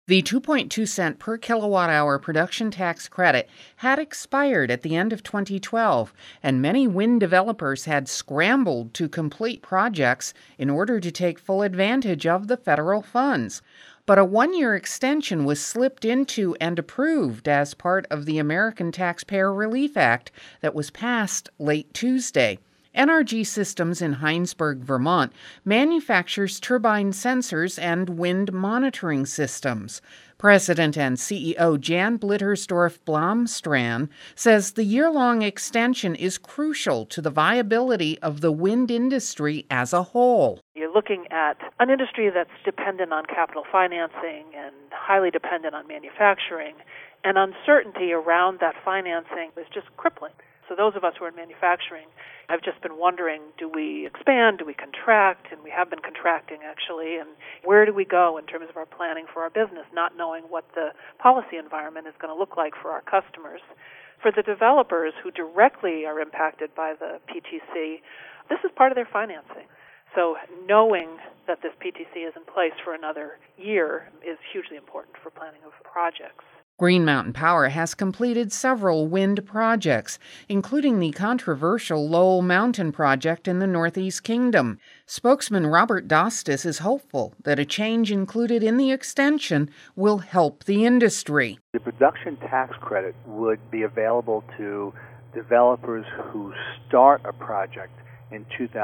The 2.2 cent per kilowatt hour production tax credit had expired at the end of 2012, and many wind developers had scrambled to complete projects in order to take full advantage of the federal funds. But a one-year extension was slipped into and approved as part of the American Taxpayer Relief Act that was passed late Tuesday. NRG Systems in Heinsberg, Vermont, manufactures turbine sensors and wind monitoring systems. President and CEO Jan Blittersdorf Blomstrand says the year-long extension is crucial to the viability of the wind industry as a whole. You're looking at an industry that's dependent on capital financing and highly dependent on manufacturing, and uncertainty around that financing is just crippling. So those of us who are in manufacturing have just been wondering, do we expand, do we contract? And we have been contracting, actually. And where do we go in terms of our planning for our business, not knowing what the policy environment is going to look like for our customers? For the developers who directly are impacted by the PTC, this is part of their financing. So knowing that this PTC is in place for another year is hugely important for planning of projects. Green Mountain Power has completed several wind projects, including the controversial Lowell Mountain project in the Northeast Kingdom. Spokesman Robert Dostis is hopeful that a change included in the extension will help the industry. The production tax credit would be available to developers who start a project in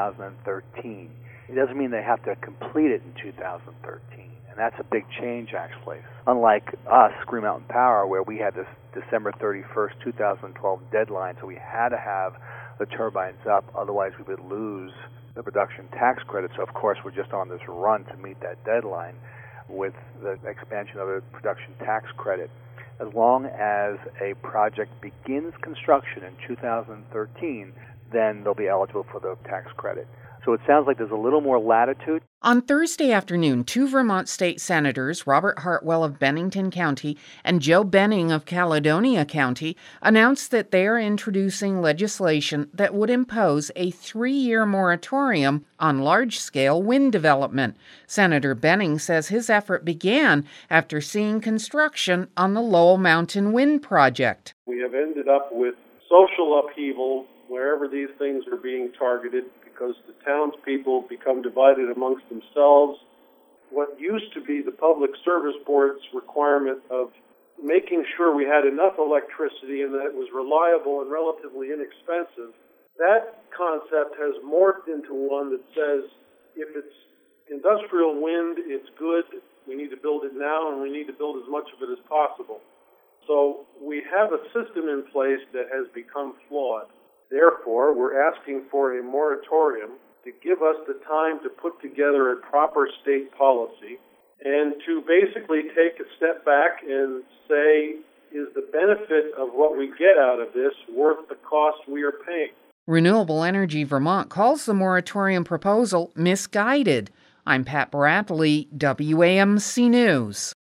2013. It doesn't mean they have to complete it in 2013. And that's a big change, actually. Unlike us, Green Mountain Power, where we had this December 31st, 2012 deadline, so we had to have the turbines up, otherwise we would lose the production tax credit. So, of course, we're just on this run to meet that deadline with the expansion of the production tax credit. As long as a project begins construction in 2013, then they'll be eligible for the tax credit. So it sounds like there's a little more latitude. On Thursday afternoon, two Vermont state senators, Robert Hartwell of Bennington County and Joe Benning of Caledonia County, announced that they are introducing legislation that would impose a 3-year moratorium on large-scale wind development. Senator Benning says his effort began after seeing construction on the Lowell Mountain Wind Project. We have ended up with social upheaval wherever these things are being targeted, because the townspeople become divided amongst themselves. What used to be the Public Service Board's requirement of making sure we had enough electricity and that it was reliable and relatively inexpensive, that concept has morphed into one that says if it's industrial wind, it's good, we need to build it now, and we need to build as much of it as possible. So we have a system in place that has become flawed. Therefore, we're asking for a moratorium to give us the time to put together a proper state policy and to basically take a step back and say, is the benefit of what we get out of this worth the cost we are paying? Renewable Energy Vermont calls the moratorium proposal misguided. I'm Pat Bradley, WAMC News.